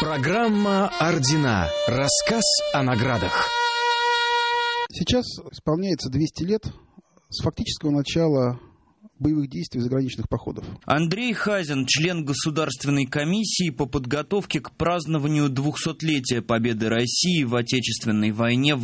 Программа «Ордена». Рассказ о наградах. Сейчас исполняется 200 лет с фактического начала боевых действий заграничных походов. Андрей Хазин, член Государственной комиссии по подготовке к празднованию 200-летия победы России в Отечественной войне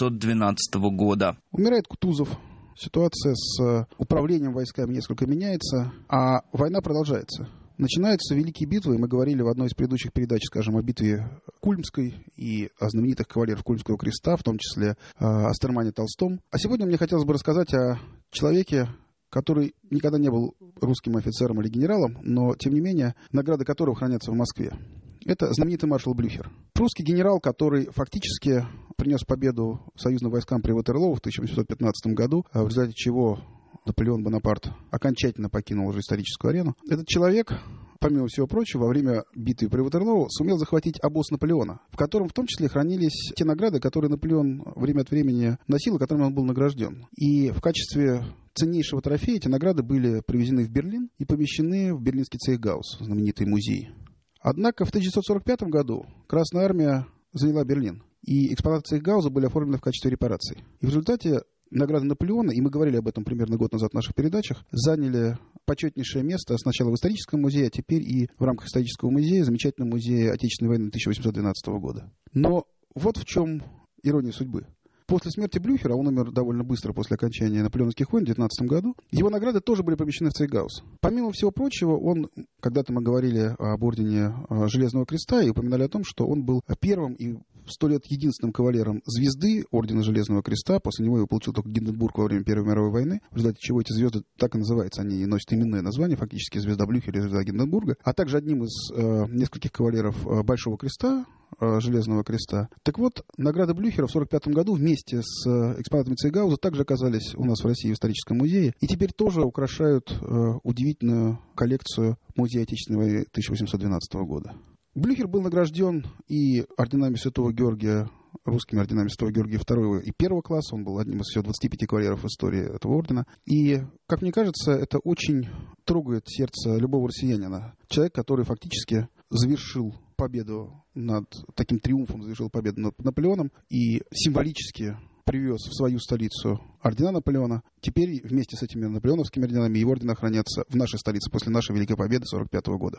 812 года. Умирает Кутузов. Ситуация с управлением войсками несколько меняется, а война продолжается. Начинаются великие битвы, и мы говорили в одной из предыдущих передач, скажем, о битве Кульмской и о знаменитых кавалерах Кульмского креста, в том числе о Стермане Толстом. А сегодня мне хотелось бы рассказать о человеке, который никогда не был русским офицером или генералом, но, тем не менее, награды которого хранятся в Москве. Это знаменитый маршал Блюхер. Русский генерал, который фактически принес победу союзным войскам при Ватерлоо в 1815 году, в результате чего Наполеон Бонапарт окончательно покинул уже историческую арену. Этот человек, помимо всего прочего, во время битвы при Ватерлоо сумел захватить обоз Наполеона, в котором в том числе хранились те награды, которые Наполеон время от времени носил и которыми он был награжден. И в качестве ценнейшего трофея эти награды были привезены в Берлин и помещены в берлинский Цейхгаус, знаменитый музей. Однако в 1945 году Красная Армия заняла Берлин, и экспонаты Цейхгауза были оформлены в качестве репараций. И в результате награды Наполеона, и мы говорили об этом примерно год назад в наших передачах, заняли почетнейшее место сначала в историческом музее, а теперь и в рамках исторического музея, замечательном музее Отечественной войны 1812 года. Но вот в чем ирония судьбы. После смерти Блюхера, он умер довольно быстро после окончания наполеоновских войн в 19 году, его награды тоже были помещены в Цейхгаус. Помимо всего прочего, он, когда-то мы говорили об ордене Железного Креста и упоминали о том, что он был первым и 100 лет единственным кавалером звезды ордена Железного Креста. После него его получил только Гинденбург во время Первой мировой войны, в результате чего эти звезды так и называются. Они носят именное название, фактически звезда Блюхера и звезда Гинденбурга, а также одним из нескольких кавалеров Большого Креста, Железного Креста. Так вот, награды Блюхера в 1945 году вместе с экспонатами Цейхгауза также оказались у нас в России в историческом музее и теперь тоже украшают удивительную коллекцию Музея Отечественной войны 1812 года. Блюхер был награжден и орденами Святого Георгия, русскими орденами Святого Георгия II и первого класса. Он был одним из всего 25 кавалеров в истории этого ордена. И, как мне кажется, это очень трогает сердце любого россиянина. Человек, который фактически завершил победу над таким триумфом, завершил победу над Наполеоном и символически привез в свою столицу ордена Наполеона. Теперь вместе с этими наполеоновскими орденами его ордена хранятся в нашей столице после нашей Великой Победы 1945 года.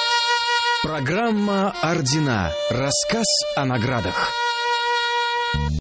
Программа «Ордена». Рассказ о наградах.